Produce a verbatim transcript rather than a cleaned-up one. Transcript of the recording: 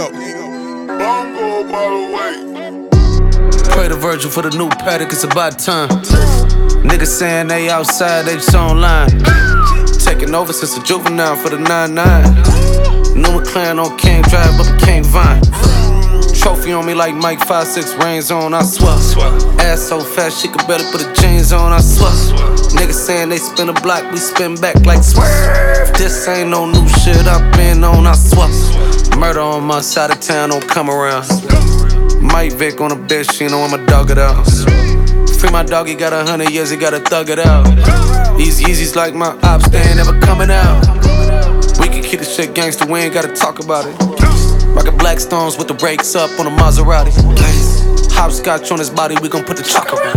go. Bongo by the way. Pray to Virgil for the new paddock, it's about time. Niggas saying they outside, they just online. Taking over since a juvenile for the nine nine. New McLaren on King Drive, but King Vine. Trophy on me like Mike five six reigns on, I swear. Ass so fat, she could barely put her jeans on, I swear. Niggas saying they spin a block, we spin back like swerve. This ain't no new shit I've been on, I swear. Murder on my side of town, don't come around. Mike Vick on a bitch, you know I'ma dog it out. Free my dog, he got a hundred years, he gotta thug it out. These Yeezys like my ops, they ain't never coming out. We can keep the shit gangster, we ain't gotta talk about it. Rockin' black stones with the brakes up on a Maserati. Hopscotch on his body, we gon' put the chalk around.